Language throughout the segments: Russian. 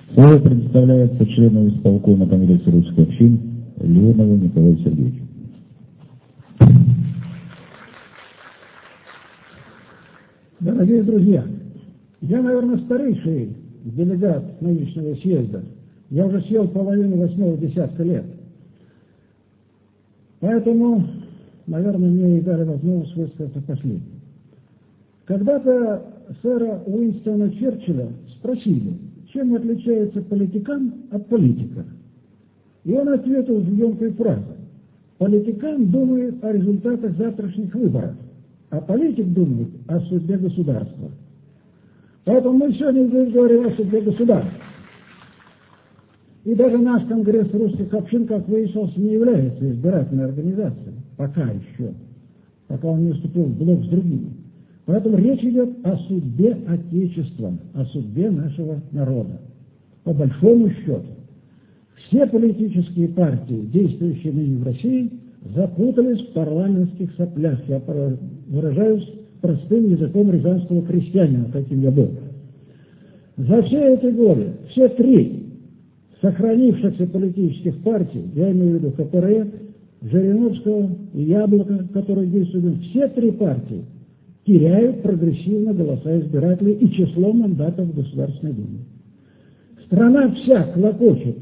Слово предоставляется члену исполкома Конгресса русских общин Леонову Николаю Сергеевичу. Дорогие друзья, я, наверное, старейший делегат нынешнего съезда. Я уже съел половину 8-го десятка лет. Поэтому, наверное, мне и дали возможность высказаться последним. Когда-то сэра Уинстона Черчилля спросили, чем отличается политикан от политика. И он ответил в емкой фразе: политикан думает о результатах завтрашних выборов, а политик думает о судьбе государства. Поэтому мы сегодня здесь говорим о судьбе государства. И даже наш Конгресс русских общин, как выяснилось, не является избирательной организацией. Пока еще. Пока он не вступил в блок с другими. Поэтому речь идет о судьбе Отечества, о судьбе нашего народа. По большому счету, все политические партии, действующие ныне в России, запутались в парламентских соплях. Я выражаюсь простым языком рязанского крестьянина, каким я был. За все эти годы, все три сохранившихся политических партий, я имею в виду КПРФ, Жириновского и Яблоко, которые действуют, все три партии теряют прогрессивно голоса избирателей и число мандатов в Государственной Думе. Страна вся клокочет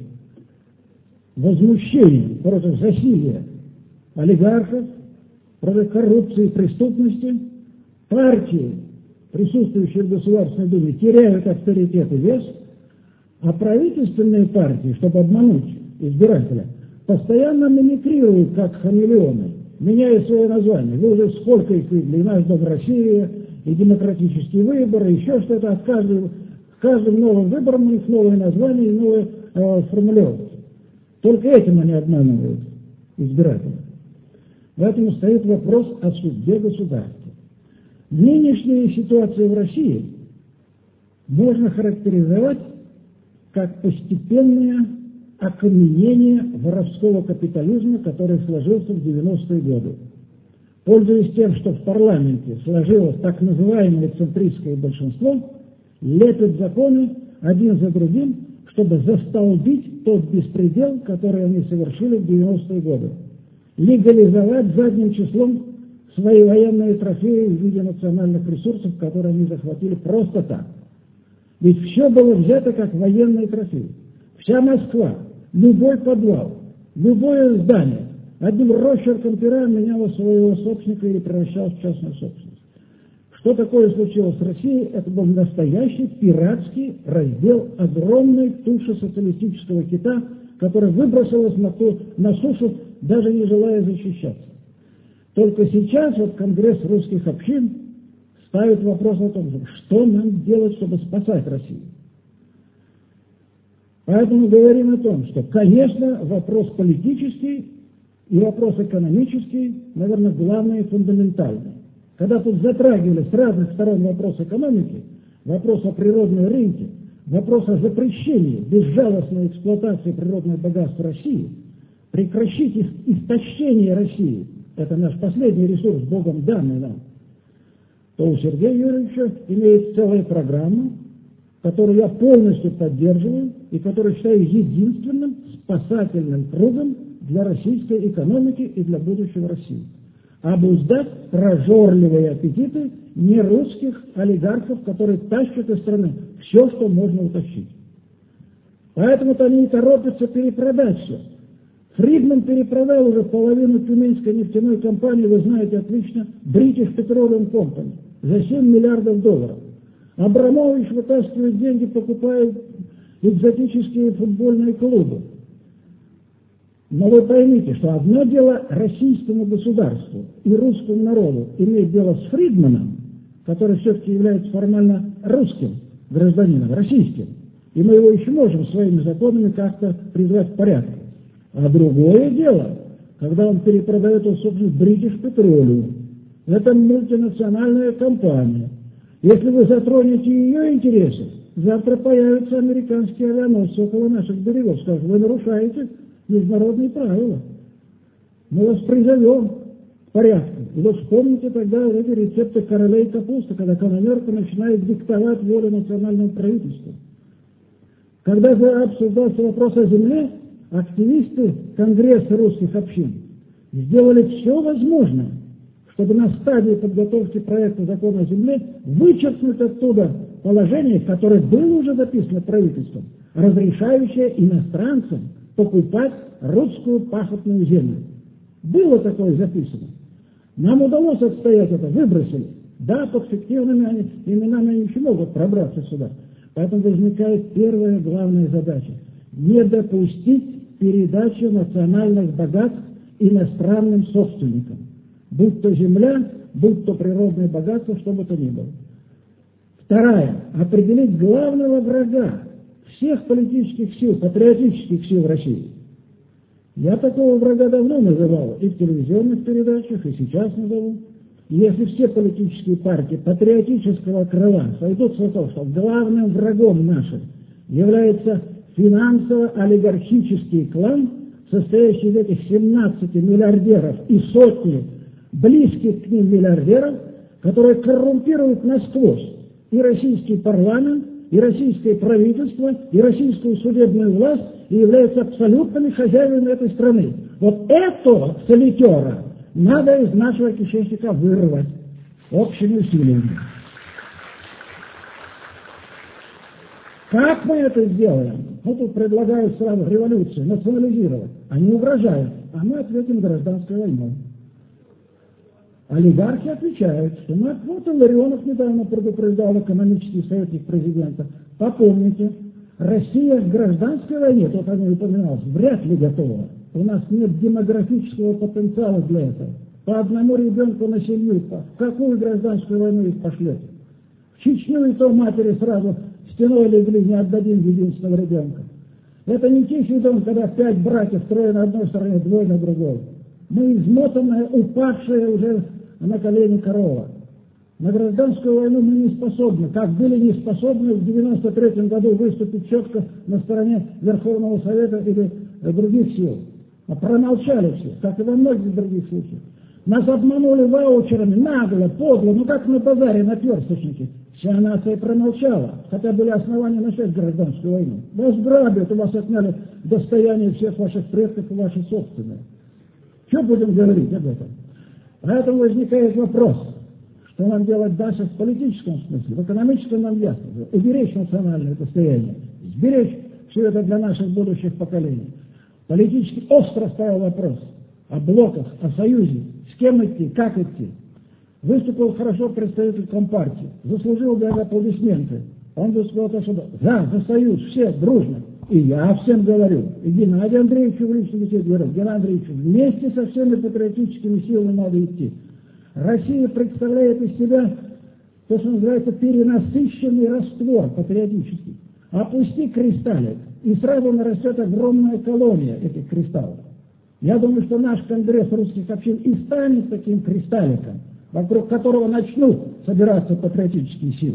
возмущением против засилия олигархов, против коррупции и преступности. Партии, присутствующие в Государственной Думе, теряют авторитет и вес, а правительственные партии, чтобы обмануть избирателя, постоянно мимикрируют, как хамелеоны, меняя свое название. Вы уже сколько их видели: и «Наш дом Россия», и «Демократические выборы», еще что-то. От каждым новым выбором у них новое название и новые формулировки. Только этим они обманывают избирателя. Поэтому стоит вопрос о судьбе государства. Нынешняя ситуация в России можно характеризовать как постепенное окаменение воровского капитализма, который сложился в 90-е годы. Пользуясь тем, что в парламенте сложилось так называемое центристское большинство, лепят законы один за другим, чтобы застолбить тот беспредел, который они совершили в 90-е годы. Легализовать задним числом свои военные трофеи в виде национальных ресурсов, которые они захватили просто так. Ведь все было взято как военные трофеи. Вся Москва, любой подвал, любое здание одним росчерком пера меняло своего собственника или превращалось в частную собственность. Что такое случилось с Россией? Это был настоящий пиратский раздел огромной туши социалистического кита, которая выбросилась на сушу, даже не желая защищаться. Только сейчас вот Конгресс русских общин ставит вопрос о том, что нам делать, чтобы спасать Россию. Поэтому говорим о том, что, конечно, вопрос политический и вопрос экономический, наверное, главный и фундаментальный. Когда тут затрагивали с разных сторон вопрос экономики, вопрос о природном рынке, вопрос о запрещении безжалостной эксплуатации природных богатств России, прекращить истощение России, это наш последний ресурс, Богом данный нам, то у Сергея Юрьевича имеется целая программа, которую я полностью поддерживаю и которую считаю единственным спасательным кругом для российской экономики и для будущего России. Обуздать прожорливые аппетиты нерусских олигархов, которые тащат из страны все, что можно утащить. Поэтому-то они и торопятся перепродать все. Фридман перепродал уже половину тюменской нефтяной компании, вы знаете отлично, British Petroleum Company, за 7 миллиардов долларов. Абрамович вытаскивает деньги, покупает экзотические футбольные клубы. Но вы поймите, что одно дело российскому государству и русскому народу иметь дело с Фридманом, который все-таки является формально русским гражданином, российским, и мы его еще можем своими законами как-то призвать к порядку. А другое дело, когда он перепродает, собственно, British Petroleum. Это мультинациональная компания. Если вы затронете ее интересы, завтра появятся американские авианосцы около наших берегов. Скажут: вы нарушаете международные правила. Мы вас призовем к порядку. И вы вспомните тогда эти рецепты королей капусты, когда канонерка начинает диктовать волю национального правительства. Когда обсуждался вопрос о земле, активисты Конгресса русских общин сделали все возможное, чтобы на стадии подготовки проекта закона о земле вычеркнуть оттуда положение, которое было уже записано правительством, разрешающее иностранцам покупать русскую пахотную землю. Было такое записано. Нам удалось отстоять это, выбросили. Да, под фиктивными именами они еще могут пробраться сюда. Поэтому возникает первая главная задача – не допустить передачи национальных богатств иностранным собственникам. Будь то земля, будь то природное богатство, что бы то ни было. Вторая – определить главного врага всех политических сил, патриотических сил в России. Я такого врага давно называл и в телевизионных передачах, и сейчас назову. Если все политические партии патриотического крыла сойдутся на то, что главным врагом нашим является финансово-олигархический клан, состоящий из этих 17 миллиардеров и сотни близких к ним миллиардеров, которые коррумпируют насквозь и российский парламент, и российское правительство, и российскую судебную власть, и являются абсолютными хозяевами этой страны. Вот этого солитера надо из нашего кишечника вырвать общими усилиями. Как мы это сделаем? Ну, тут предлагают сразу революцию, национализировать. Они угрожают, а мы ответим гражданской войной. Олигархи отвечают, что мы, вот Илларионов недавно предупреждал экономический советник президента. Попомните, Россия в гражданской войне, тут они упоминалось, вряд ли готова. У нас нет демографического потенциала для этого. По одному ребенку на семью, в какую гражданскую войну их пошлете? В Чечню и то матери сразу стеной легли, не отдадим единственного ребенка. Это не тихий дом, когда 5 братьев, 3 на одной стороне, 2 на другой. Мы измотанная, упавшая уже на колени корова. На гражданскую войну мы не способны, как были не способны в 93 году выступить четко на стороне Верховного Совета или других сил. А промолчали все, как и во многих других случаях. Нас обманули ваучерами, нагло, подло, ну как на базаре, на персточнике. Вся нация промолчала, хотя были основания начать гражданскую войну. Вас грабят, у вас отняли достояние всех ваших предков и ваши собственные. Что будем говорить об этом? Поэтому возникает вопрос, что нам делать дальше в политическом смысле, в экономическом нам ясно. Уберечь национальное достояние, сберечь все это для наших будущих поколений. Политически остро стоял вопрос о блоках, о союзе, с кем идти, как идти. Выступил хорошо представитель Компартии, заслужил даже аплодисменты. Он высказал, что за союз, все дружно. И я всем говорю, и Геннадию Андреевичу в личном беседе говорю, Геннадий Андреевич, вместе со всеми патриотическими силами надо идти. Россия представляет из себя то, что называется перенасыщенный раствор патриотический. Опусти кристаллик, и сразу нарастет огромная колония этих кристаллов. Я думаю, что наш Конгресс русских общин и станет таким кристалликом, вокруг которого начнут собираться патриотические силы.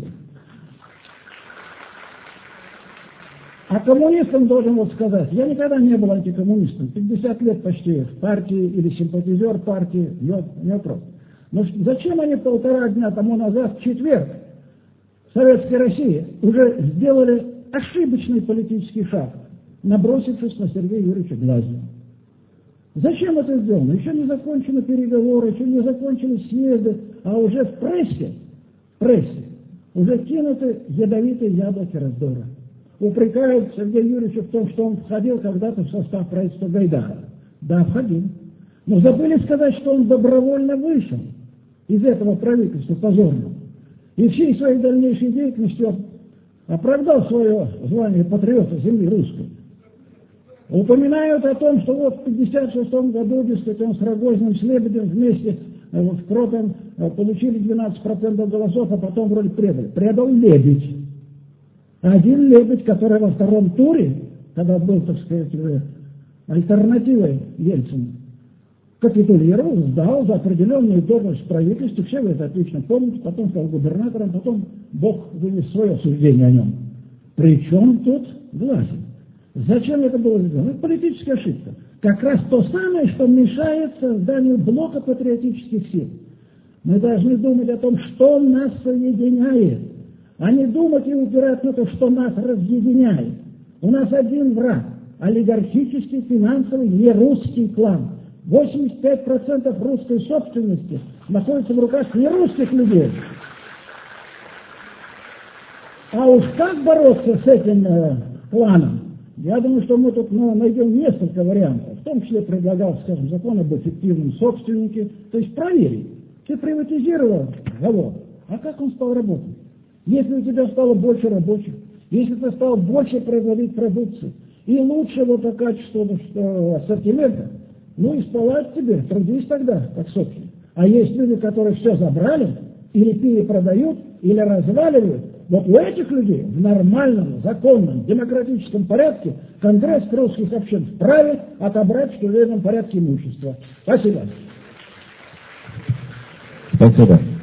А коммунистам должен вот сказать, я никогда не был антикоммунистом, 50 лет почти в партии или симпатизер партии, не вопрос. Но зачем они 1,5 дня тому назад, в четверг, в Советской России уже сделали ошибочный политический шаг, набросившись на Сергея Юрьевича Глазьева? Зачем это сделано? Еще не закончены переговоры, еще не закончились съезды, а уже в прессе уже кинуты ядовитые яблоки раздора. Упрекают Сергея Юрьевича в том, что он входил когда-то в состав правительства Гайдара. Да, входил. Но забыли сказать, что он добровольно вышел из этого правительства позорного. И всей своей дальнейшей деятельностью оправдал свое звание патриота земли русской. Упоминают о том, что вот в 1956 году, дескать, он с Рогозиным, с Лебедем вместе в Кротом получили 12% голосов, а потом вроде предали. Предал Лебедь. Один Лебедь, который во втором туре, когда был, так сказать, альтернативой Ельцину, капитулировал, сдал за определенную должность в правительстве, все вы это отлично помните, потом стал губернатором, потом Бог вынес свое суждение о нем. Причем тут Глазьев? Зачем это было сделано? Это политическая ошибка. Как раз то самое, что мешает созданию блока патриотических сил. Мы должны думать о том, что нас соединяет, а не думать и упирать на то, что нас разъединяет. У нас один враг – олигархический, финансовый, нерусский клан. 85% русской собственности находится в руках нерусских людей. А уж как бороться с этим кланом? Я думаю, что мы тут найдем несколько вариантов. В том числе предлагал, скажем, закон об эффективном собственнике. То есть проверить. Ты приватизировал завод, а как он стал работать? Если у тебя стало больше рабочих, если ты стал больше производить продукцию и лучшего по качеству ассортимента, и спалать тебе, трудись тогда, как собственник. А есть люди, которые все забрали, или перепродают, или разваливают. Вот у этих людей в нормальном, законном, демократическом порядке Конгресс русских общин вправе отобрать в судебном порядке имущество. Спасибо. Спасибо.